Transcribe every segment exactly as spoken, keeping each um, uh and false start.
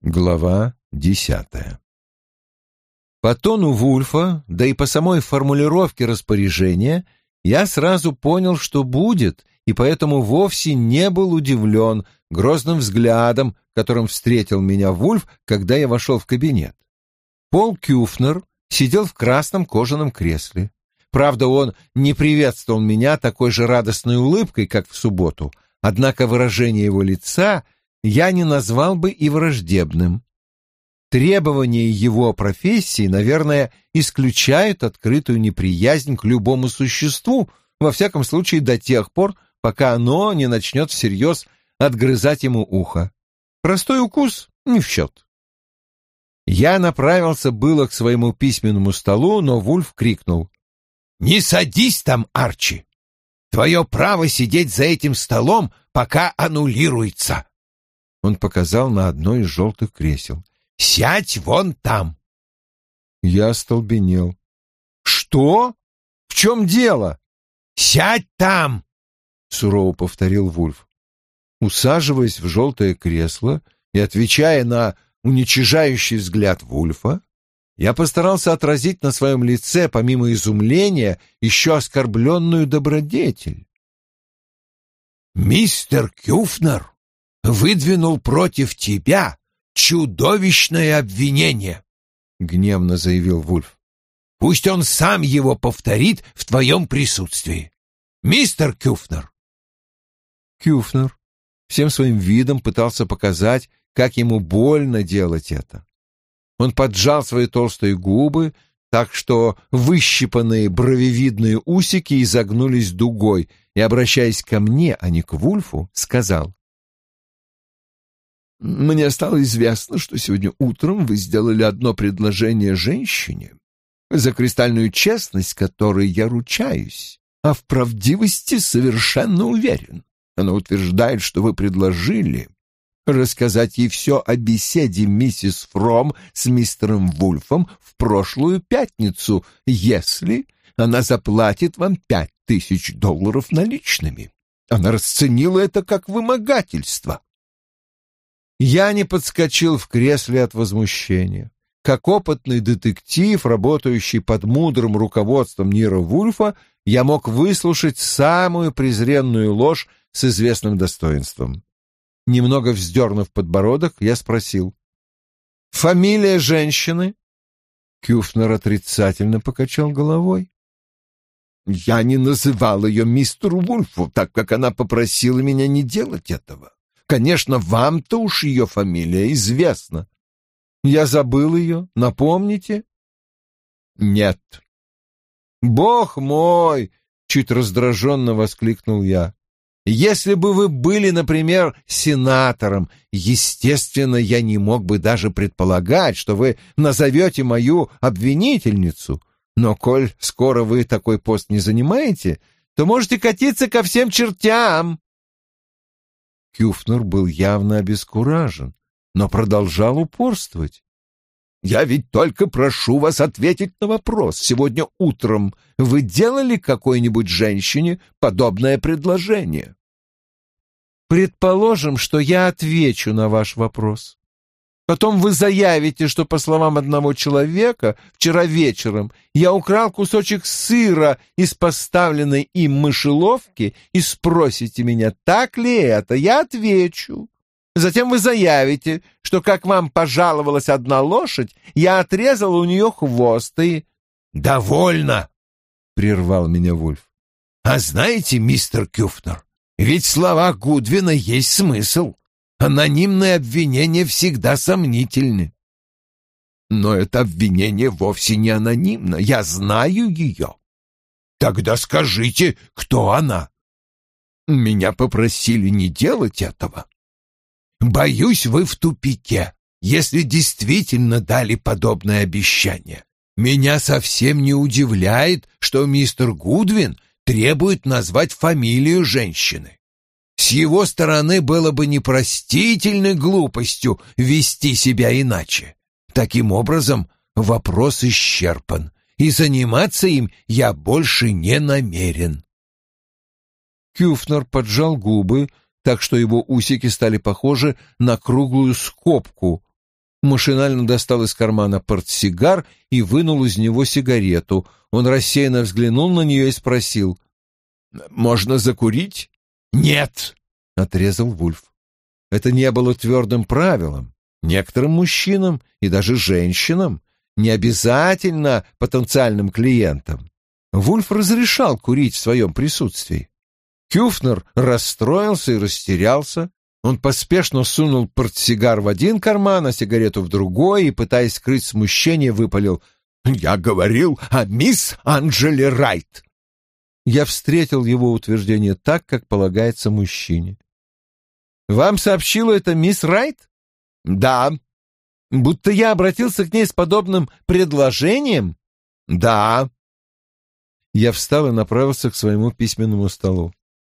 Глава десятая. По тону Вульфа, да и по самой формулировке распоряжения, я сразу понял, что будет, и поэтому вовсе не был удивлен грозным взглядом, которым встретил меня Вульф, когда я вошел в кабинет. Пол Кюфнер сидел в красном кожаном кресле. Правда, он не приветствовал меня такой же радостной улыбкой, как в субботу, однако выражение его лица я не назвал бы и враждебным. Требования его профессии, наверное, исключают открытую неприязнь к любому существу, во всяком случае до тех пор, пока оно не начнет всерьез отгрызать ему ухо. Простой укус не в счет. Я направился было к своему письменному столу, но Вульф крикнул: «Не садись там, Арчи! Твое право сидеть за этим столом пока аннулируется!» Он показал на одно из желтых кресел. «Сядь вон там!» Я остолбенел. «Что? В чем дело?» «Сядь там!» — сурово повторил Вульф. Усаживаясь в желтое кресло и отвечая на уничижающий взгляд Вульфа, я постарался отразить на своем лице, помимо изумления, еще оскорбленную добродетель. «Мистер Кюфнер выдвинул против тебя чудовищное обвинение», — гневно заявил Вульф. «Пусть он сам его повторит в твоем присутствии. Мистер Кюфнер!» Кюфнер всем своим видом пытался показать, как ему больно делать это. Он поджал свои толстые губы, так что выщипанные бровевидные усики изогнулись дугой, и, обращаясь ко мне, а не к Вульфу, сказал: «Мне стало известно, что сегодня утром вы сделали одно предложение женщине, за кристальную честность которой я ручаюсь, а в правдивости совершенно уверен. Она утверждает, что вы предложили рассказать ей все о беседе миссис Фром с мистером Вульфом в прошлую пятницу, если она заплатит вам пять тысяч долларов наличными. Она расценила это как вымогательство». Я не подскочил в кресле от возмущения. Как опытный детектив, работающий под мудрым руководством Ниро Вульфа, я мог выслушать самую презренную ложь с известным достоинством. Немного вздернув подбородок, я спросил: «Фамилия женщины?» Кюфнер отрицательно покачал головой. «Я не называл ее мистеру Вульфу, так как она попросила меня не делать этого. Конечно, вам-то уж ее фамилия известна. Я забыл ее, напомните?» «Нет». «Бог мой!» — чуть раздраженно воскликнул я. «Если бы вы были, например, сенатором, естественно, я не мог бы даже предполагать, что вы назовете мою обвинительницу. Но коль скоро вы такой пост не занимаете, то можете катиться ко всем чертям». Кюфнер был явно обескуражен, но продолжал упорствовать. «Я ведь только прошу вас ответить на вопрос. Сегодня утром вы делали какой-нибудь женщине подобное предложение?» «Предположим, что я отвечу на ваш вопрос. Потом вы заявите, что, по словам одного человека, вчера вечером я украл кусочек сыра из поставленной им мышеловки и спросите меня, так ли это. Я отвечу. Затем вы заявите, что, как вам пожаловалась одна лошадь, я отрезал у нее хвост и...» «Довольно!» — прервал меня Вульф. «А знаете, мистер Кюфнер, ведь в словах Гудвина есть смысл. Анонимные обвинения всегда сомнительны». «Но это обвинение вовсе не анонимно. Я знаю ее». «Тогда скажите, кто она?» «Меня попросили не делать этого». «Боюсь, вы в тупике, если действительно дали подобное обещание. Меня совсем не удивляет, что мистер Гудвин требует назвать фамилию женщины. С его стороны было бы непростительной глупостью вести себя иначе. Таким образом, вопрос исчерпан, и заниматься им я больше не намерен». Кюфнер поджал губы, так что его усики стали похожи на круглую скобку, Машинально достал из кармана портсигар и вынул из него сигарету. Он рассеянно взглянул на нее и спросил: «Можно закурить?» «Нет», — отрезал Вульф. Это не было твердым правилом. Некоторым мужчинам и даже женщинам, не обязательно потенциальным клиентам, Вульф разрешал курить в своем присутствии. Кюфнер расстроился и растерялся. Он поспешно сунул портсигар в один карман, а сигарету в другой и, пытаясь скрыть смущение, выпалил: «Я говорил о мисс Анджеле Райт». Я встретил его утверждение так, как полагается мужчине. «Вам сообщила это мисс Райт?» «Да». «Будто я обратился к ней с подобным предложением?» «Да». Я встал и направился к своему письменному столу.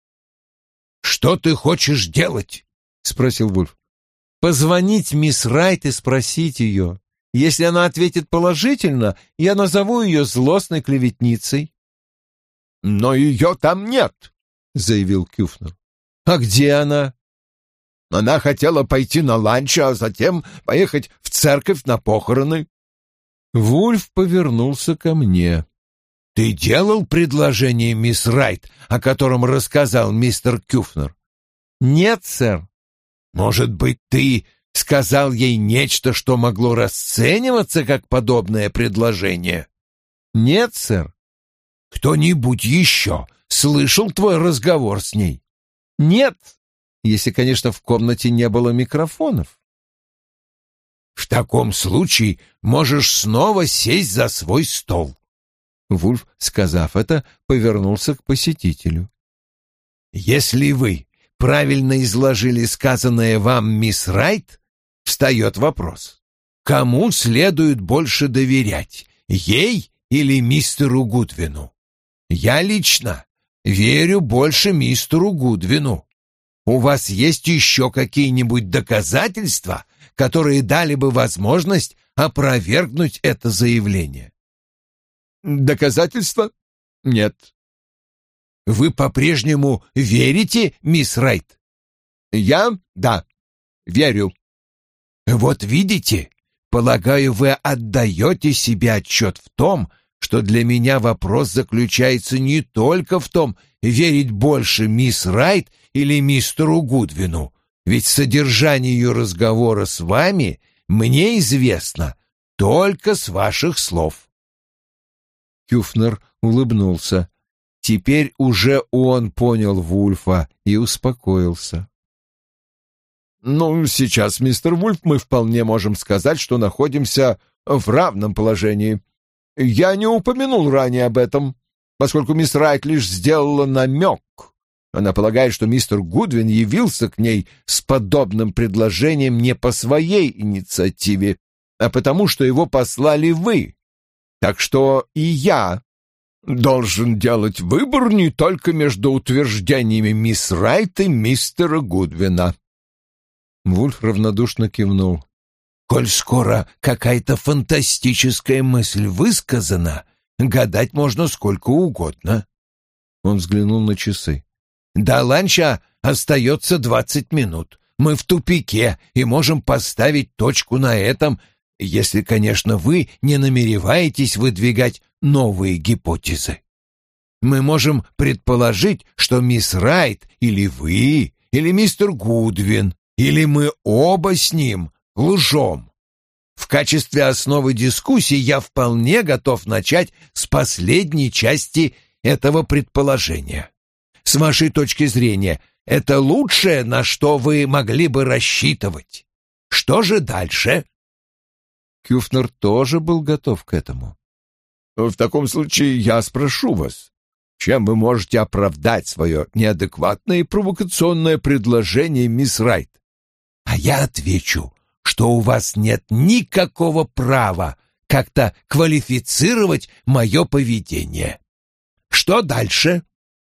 «Что ты хочешь делать?» — спросил Вульф. «Позвонить мисс Райт и спросить ее. Если она ответит положительно, я назову ее злостной клеветницей». «Но ее там нет», — заявил Кюфнер. «А где она?» «Она хотела пойти на ланч, а затем поехать в церковь на похороны». Вульф повернулся ко мне. «Ты делал предложение мисс Райт, о котором рассказал мистер Кюфнер?» «Нет, сэр». «Может быть, ты сказал ей нечто, что могло расцениваться как подобное предложение?» «Нет, сэр». «Кто-нибудь еще слышал твой разговор с ней?» «Нет, если, конечно, в комнате не было микрофонов». «В таком случае можешь снова сесть за свой стол». Вульф, сказав это, повернулся к посетителю. «Если вы правильно изложили сказанное вам мисс Райт, встает вопрос, кому следует больше доверять, ей или мистеру Гудвину? Я лично верю больше мистеру Гудвину. У вас есть еще какие-нибудь доказательства, которые дали бы возможность опровергнуть это заявление?» «Доказательства? Нет». «Вы по-прежнему верите, мисс Райт?» «Я? Да, верю». «Вот видите, полагаю, вы отдаете себе отчет в том, что для меня вопрос заключается не только в том, верить больше мисс Райт или мистеру Гудвину, ведь содержание ее разговора с вами мне известно только с ваших слов». Кюфнер улыбнулся. Теперь уже он понял Вульфа и успокоился. «Ну, сейчас, мистер Вульф, мы вполне можем сказать, что находимся в равном положении. Я не упомянул ранее об этом, поскольку мисс Райт лишь сделала намек. Она полагает, что мистер Гудвин явился к ней с подобным предложением не по своей инициативе, а потому что его послали вы. Так что и я должен делать выбор не только между утверждениями мисс Райт и мистера Гудвина». Вульф равнодушно кивнул. «Коль скоро какая-то фантастическая мысль высказана, гадать можно сколько угодно». Он взглянул на часы. «До ланча остается двадцать минут. Мы в тупике и можем поставить точку на этом, если, конечно, вы не намереваетесь выдвигать новые гипотезы. Мы можем предположить, что мисс Райт или вы, или мистер Гудвин, или мы оба с ним лжем. В качестве основы дискуссии я вполне готов начать с последней части этого предположения. С вашей точки зрения, это лучшее, на что вы могли бы рассчитывать. Что же дальше?» Кюфнер тоже был готов к этому. «В таком случае я спрошу вас, чем вы можете оправдать свое неадекватное и провокационное предложение мисс Райт?» «А я отвечу, что у вас нет никакого права как-то квалифицировать мое поведение. Что дальше?»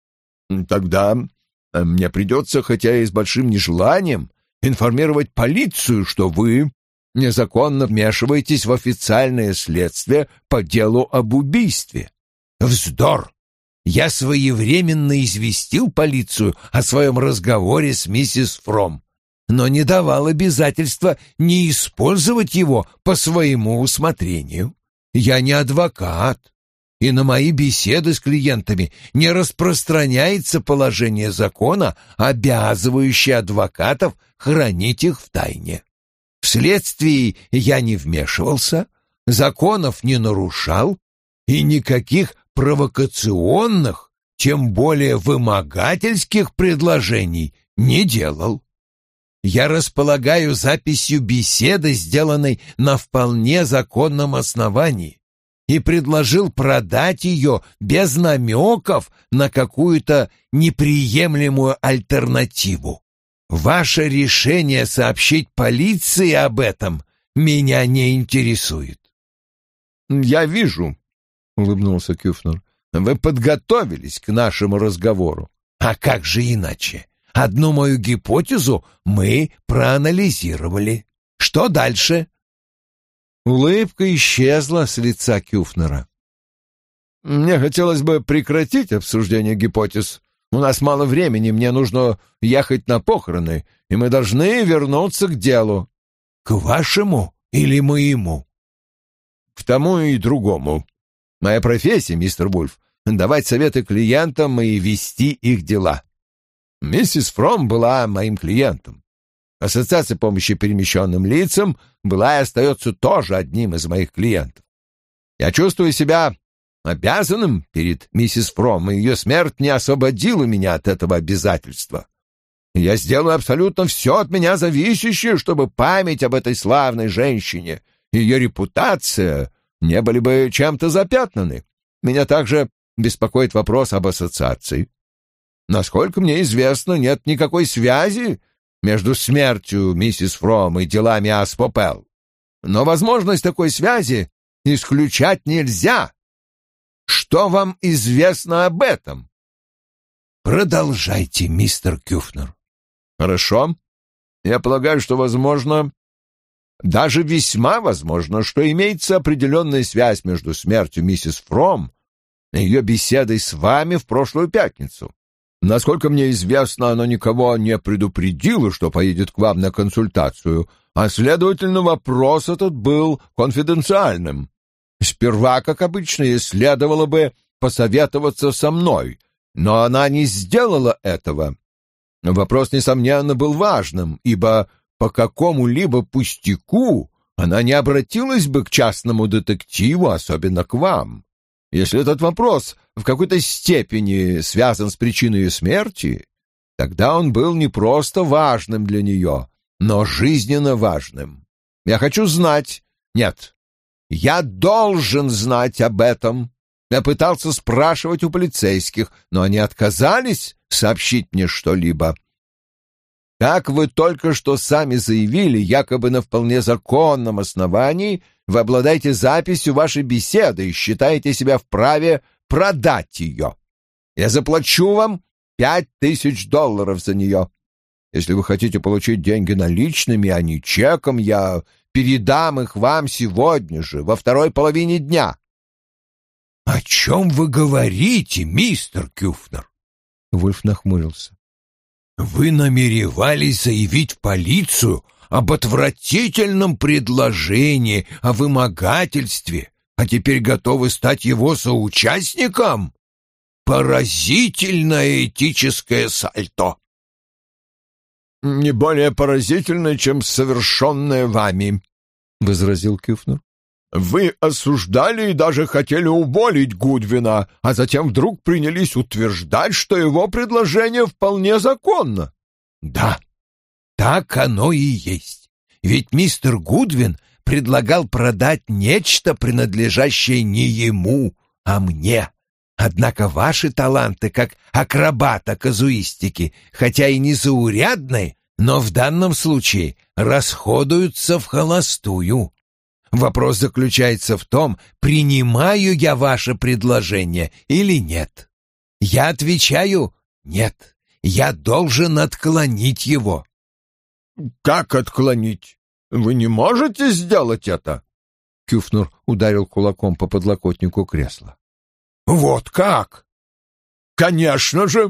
«Тогда мне придется, хотя и с большим нежеланием, информировать полицию, что вы незаконно вмешиваетесь в официальное следствие по делу об убийстве». «Вздор! Я своевременно известил полицию о своем разговоре с миссис Фром. но не давал обязательства не использовать его по своему усмотрению. Я не адвокат, и на мои беседы с клиентами не распространяется положение закона, обязывающее адвокатов хранить их в тайне. Вследствие я не вмешивался, законов не нарушал и никаких провокационных, тем более вымогательских предложений не делал. Я располагаю записью беседы, сделанной на вполне законном основании, и предложил продать ее без намеков на какую-то неприемлемую альтернативу. Ваше решение сообщить полиции об этом меня не интересует. «Я вижу», — улыбнулся Кюфнер, — «вы подготовились к нашему разговору». «А как же иначе? Одну мою гипотезу мы проанализировали. Что дальше?» Улыбка исчезла с лица Кюфнера. «Мне хотелось бы прекратить обсуждение гипотез. У нас мало времени, мне нужно ехать на похороны, и мы должны вернуться к делу». «К вашему или моему?» «К тому и другому. Моя профессия, мистер Вульф, давать советы клиентам и вести их дела. Миссис Фром была моим клиентом. Ассоциация помощи перемещенным лицам была и остается тоже одним из моих клиентов. Я чувствую себя обязанным перед миссис Фром, и ее смерть не освободила меня от этого обязательства. Я сделаю абсолютно все от меня зависящее, чтобы память об этой славной женщине и ее репутация не были бы чем-то запятнаны. Меня также беспокоит вопрос об ассоциации. Насколько мне известно, нет никакой связи между смертью миссис Фром и делами Аспопел. Но возможность такой связи исключать нельзя. Что вам известно об этом?» «Продолжайте, мистер Кюфнер». «Хорошо. Я полагаю, что возможно, даже весьма возможно, что имеется определенная связь между смертью миссис Фром и ее беседой с вами в прошлую пятницу. Насколько мне известно, она никого не предупредила, что поедет к вам на консультацию, а, следовательно, вопрос этот был конфиденциальным. Сперва, как обычно, ей следовало бы посоветоваться со мной, но она не сделала этого. Вопрос, несомненно, был важным, ибо по какому-либо пустяку она не обратилась бы к частному детективу, особенно к вам. Если этот вопрос в какой-то степени связан с причиной ее смерти, тогда он был не просто важным для нее, но жизненно важным. Я хочу знать... Нет, я должен знать об этом. Я пытался спрашивать у полицейских, но они отказались сообщить мне что-либо. Как вы только что сами заявили, якобы на вполне законном основании, вы обладаете записью вашей беседы и считаете себя вправе продать ее. Я заплачу вам пять тысяч долларов за нее. Если вы хотите получить деньги наличными, а не чеком, я передам их вам сегодня же, во второй половине дня». «О чем вы говорите, мистер Кюфнер?» Вульф нахмурился. «Вы намеревались заявить в полицию об отвратительном предложении, о вымогательстве, а теперь готовы стать его соучастником? Поразительное этическое сальто!» «Не более поразительное, чем совершенное вами», — возразил Кюфнер. «Вы осуждали и даже хотели уволить Гудвина, а затем вдруг принялись утверждать, что его предложение вполне законно». «Да, так оно и есть. Ведь мистер Гудвин предлагал продать нечто, принадлежащее не ему, а мне. Однако ваши таланты, как акробата казуистики, хотя и незаурядны, но в данном случае расходуются вхолостую. Вопрос заключается в том, принимаю я ваше предложение или нет. Я отвечаю «нет». Я должен отклонить его». «Как отклонить? Вы не можете сделать это?» Кюфнер ударил кулаком по подлокотнику кресла. «Вот как? Конечно же!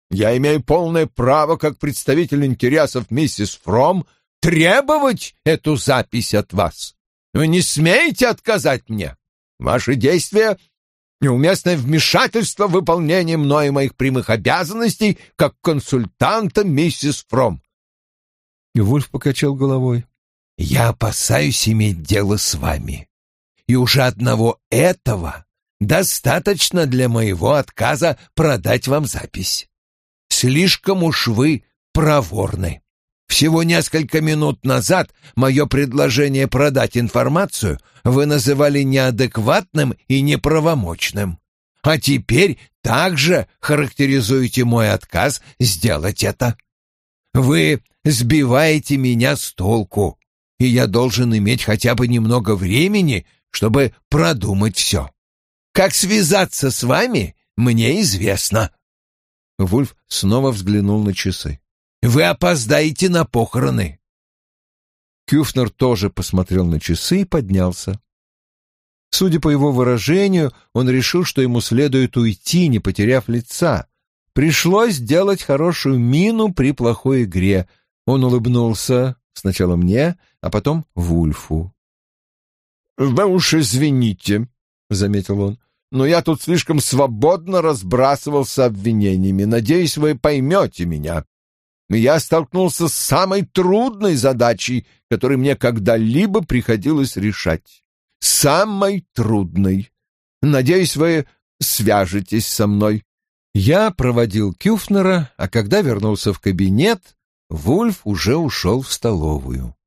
Я имею полное право, как представитель интересов миссис Фром, требовать эту запись от вас. Вы не смеете отказать мне. Ваши действия — неуместное вмешательство в выполнение мною моих прямых обязанностей как консультанта миссис Фром. И Вульф покачал головой. Я опасаюсь иметь дело с вами. И уже одного этого достаточно для моего отказа продать вам запись. Слишком уж вы проворны. Всего несколько минут назад мое предложение продать информацию вы называли неадекватным и неправомочным. А теперь также характеризуете мой отказ сделать это. Вы сбиваете меня с толку, и я должен иметь хотя бы немного времени, чтобы продумать все. Как связаться с вами, мне известно. Вульф снова взглянул на часы. Вы опоздаете на похороны. Кюфнер тоже посмотрел на часы и поднялся. Судя по его выражению, он решил, что ему следует уйти, не потеряв лица. Пришлось сделать хорошую мину при плохой игре. Он улыбнулся сначала мне, а потом Вульфу. «Вы уж извините», — заметил он, — «но я тут слишком свободно разбрасывался обвинениями. Надеюсь, вы поймете меня. Я столкнулся с самой трудной задачей, которую мне когда-либо приходилось решать. Самой трудной. Надеюсь, вы свяжетесь со мной». Я проводил Кюфнера, а когда вернулся в кабинет, Вульф уже ушел в столовую.